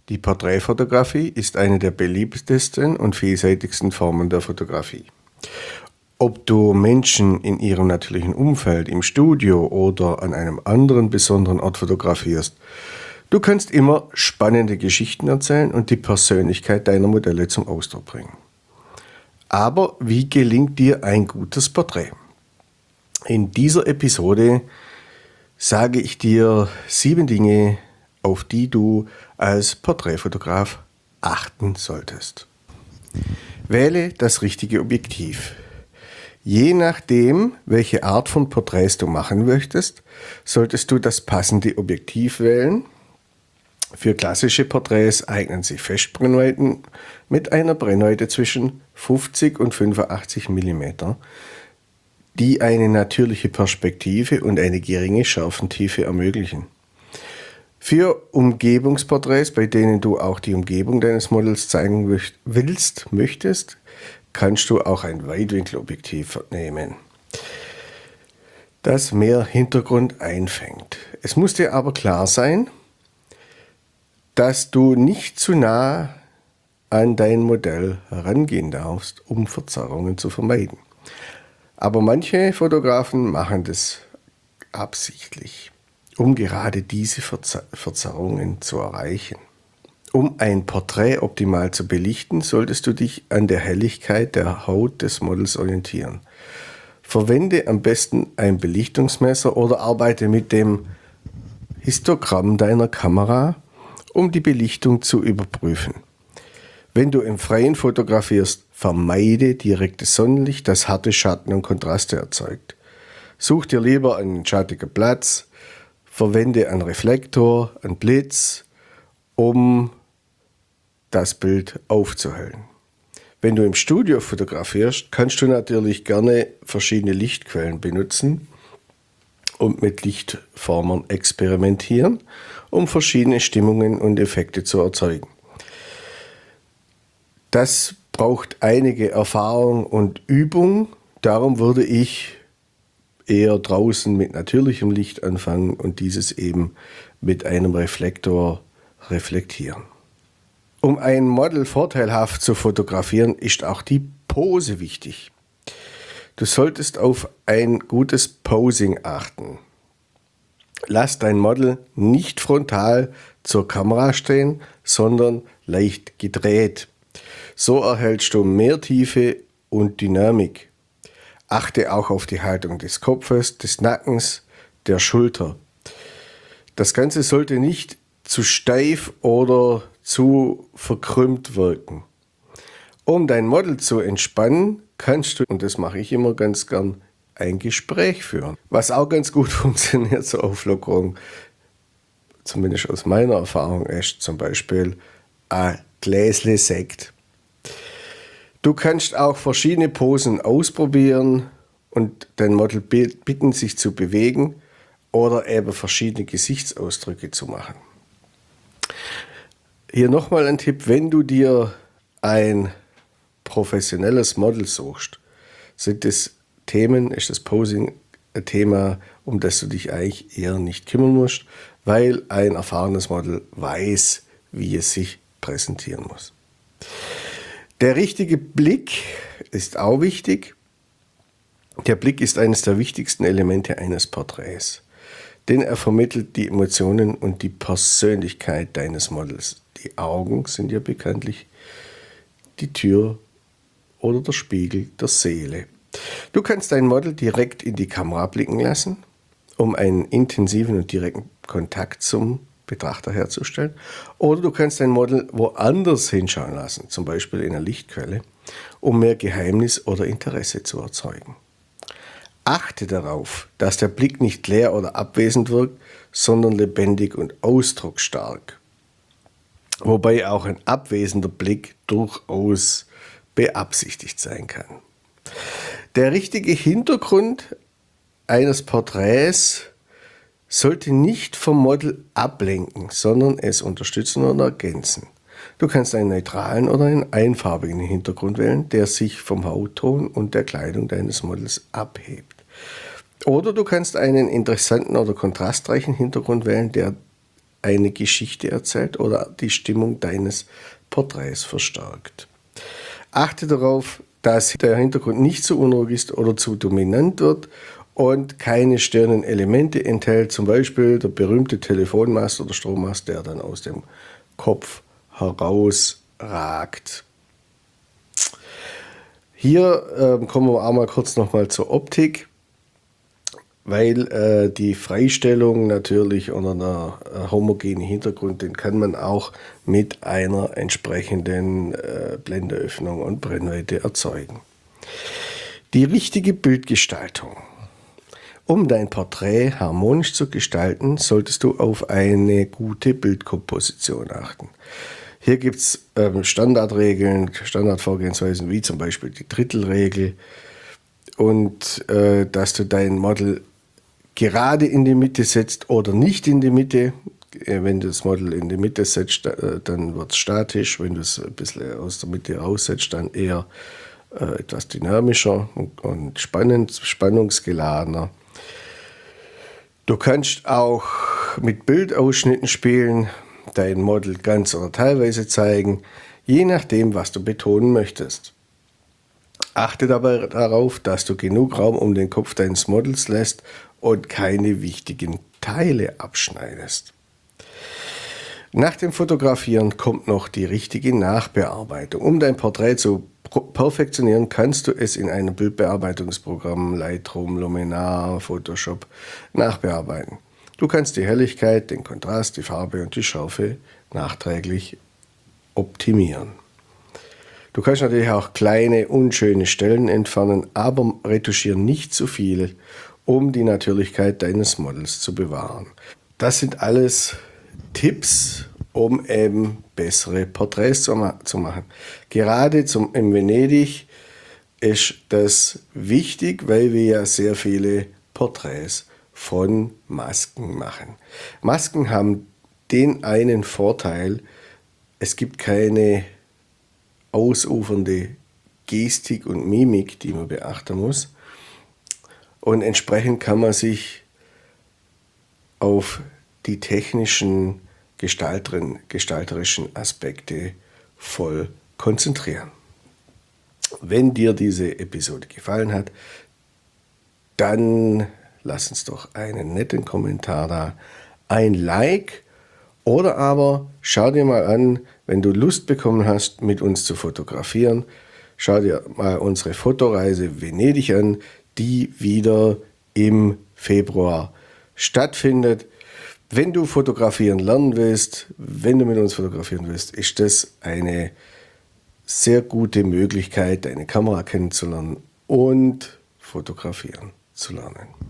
Die Porträtfotografie ist eine der beliebtesten und vielseitigsten Formen der Fotografie. Ob du Menschen in ihrem natürlichen Umfeld, im Studio oder an einem anderen besonderen Ort fotografierst, du kannst immer spannende Geschichten erzählen und die Persönlichkeit deiner Modelle zum Ausdruck bringen. Aber wie gelingt dir ein gutes Porträt? In dieser Episode sage ich dir 7 Dinge, auf die du als Porträtfotograf achten solltest. Wähle das richtige Objektiv. Je nachdem, welche Art von Porträts du machen möchtest, solltest du das passende Objektiv wählen. Für klassische Porträts eignen sich Festbrennweiten mit einer Brennweite zwischen 50 und 85 mm, die eine natürliche Perspektive und eine geringe Schärfentiefe ermöglichen. Für Umgebungsporträts, bei denen du auch die Umgebung deines Models zeigen möchtest, kannst du auch ein Weitwinkelobjektiv nehmen, das mehr Hintergrund einfängt. Es muss dir aber klar sein, dass du nicht zu nah an dein Modell herangehen darfst, um Verzerrungen zu vermeiden. Aber manche Fotografen machen das absichtlich, um gerade diese Verzerrungen zu erreichen. Um ein Porträt optimal zu belichten, solltest du dich an der Helligkeit der Haut des Models orientieren. Verwende am besten ein Belichtungsmesser oder arbeite mit dem Histogramm deiner Kamera, um die Belichtung zu überprüfen. Wenn du im Freien fotografierst, vermeide direktes Sonnenlicht, das harte Schatten und Kontraste erzeugt. Such dir lieber einen schattigen Platz, verwende einen Reflektor, einen Blitz, um das Bild aufzuhellen. Wenn du im Studio fotografierst, kannst du natürlich gerne verschiedene Lichtquellen benutzen und mit Lichtformern experimentieren, um verschiedene Stimmungen und Effekte zu erzeugen. Das braucht einige Erfahrung und Übung, darum würde ich eher draußen mit natürlichem Licht anfangen und dieses eben mit einem Reflektor reflektieren. Um ein Model vorteilhaft zu fotografieren, ist auch die Pose wichtig. Du solltest auf ein gutes Posing achten. Lass dein Model nicht frontal zur Kamera stehen, sondern leicht gedreht. So erhältst du mehr Tiefe und Dynamik. Achte auch auf die Haltung des Kopfes, des Nackens, der Schulter. Das Ganze sollte nicht zu steif oder zu verkrümmt wirken. Um dein Model zu entspannen, kannst du, und das mache ich immer ganz gern, ein Gespräch führen. Was auch ganz gut funktioniert zur Auflockerung, zumindest aus meiner Erfahrung, ist zum Beispiel ein Gläsle Sekt. Du kannst auch verschiedene Posen ausprobieren und dein Model bitten, sich zu bewegen oder eben verschiedene Gesichtsausdrücke zu machen. Hier nochmal ein Tipp: Wenn du dir ein professionelles Model suchst, ist das Posing ein Thema, um das du dich eigentlich eher nicht kümmern musst, weil ein erfahrenes Model weiß, wie es sich präsentieren muss. Der richtige Blick ist auch wichtig. Der Blick ist eines der wichtigsten Elemente eines Porträts, denn er vermittelt die Emotionen und die Persönlichkeit deines Models. Die Augen sind ja bekanntlich die Tür oder der Spiegel der Seele. Du kannst dein Model direkt in die Kamera blicken lassen, um einen intensiven und direkten Kontakt zum Betrachter herzustellen. Oder du kannst dein Model woanders hinschauen lassen, zum Beispiel in einer Lichtquelle, um mehr Geheimnis oder Interesse zu erzeugen. Achte darauf, dass der Blick nicht leer oder abwesend wirkt, sondern lebendig und ausdrucksstark. Wobei auch ein abwesender Blick durchaus beabsichtigt sein kann. Der richtige Hintergrund eines Porträts sollte nicht vom Model ablenken, sondern es unterstützen und ergänzen. Du kannst einen neutralen oder einen einfarbigen Hintergrund wählen, der sich vom Hautton und der Kleidung deines Models abhebt. Oder du kannst einen interessanten oder kontrastreichen Hintergrund wählen, der eine Geschichte erzählt oder die Stimmung deines Porträts verstärkt. Achte darauf, dass der Hintergrund nicht zu unruhig ist oder zu dominant wird und keine störenden Elemente enthält, zum Beispiel der berühmte Telefonmast oder Strommast, der dann aus dem Kopf herausragt. Hier kommen wir auch mal kurz nochmal zur Optik, weil die Freistellung natürlich unter einer homogenen Hintergrund, den kann man auch mit einer entsprechenden Blenderöffnung und Brennweite erzeugen. Die richtige Bildgestaltung. Um dein Porträt harmonisch zu gestalten, solltest du auf eine gute Bildkomposition achten. Hier gibt es Standardregeln, Standardvorgehensweisen, wie zum Beispiel die Drittelregel und dass du dein Model gerade in die Mitte setzt oder nicht in die Mitte. Wenn du das Model in die Mitte setzt, dann wird es statisch. Wenn du es ein bisschen aus der Mitte raussetzt, dann eher etwas dynamischer und spannungsgeladener. Du kannst auch mit Bildausschnitten spielen, dein Model ganz oder teilweise zeigen, je nachdem, was du betonen möchtest. Achte dabei darauf, dass du genug Raum um den Kopf deines Models lässt und keine wichtigen Teile abschneidest. Nach dem Fotografieren kommt noch die richtige Nachbearbeitung. Um dein Porträt zu perfektionieren, kannst du es in einem Bildbearbeitungsprogramm, Lightroom, Luminar, Photoshop nachbearbeiten. Du kannst die Helligkeit, den Kontrast, die Farbe und die Schärfe nachträglich optimieren. Du kannst natürlich auch kleine, unschöne Stellen entfernen, aber retuschiere nicht zu viel, um die Natürlichkeit deines Models zu bewahren. Das sind alles Tipps, um eben bessere Porträts zu machen. Gerade in Venedig ist das wichtig, weil wir ja sehr viele Porträts von Masken machen. Masken haben den einen Vorteil, es gibt keine ausufernde Gestik und Mimik, die man beachten muss. Und entsprechend kann man sich auf die technischen, gestalterischen Aspekte voll konzentrieren. Wenn dir diese Episode gefallen hat, dann lass uns doch einen netten Kommentar da, ein Like oder aber schau dir mal an, wenn du Lust bekommen hast, mit uns zu fotografieren, schau dir mal unsere Fotoreise Venedig an, die wieder im Februar stattfindet. Wenn du fotografieren lernen willst, wenn du mit uns fotografieren willst, ist das eine sehr gute Möglichkeit, deine Kamera kennenzulernen und fotografieren zu lernen.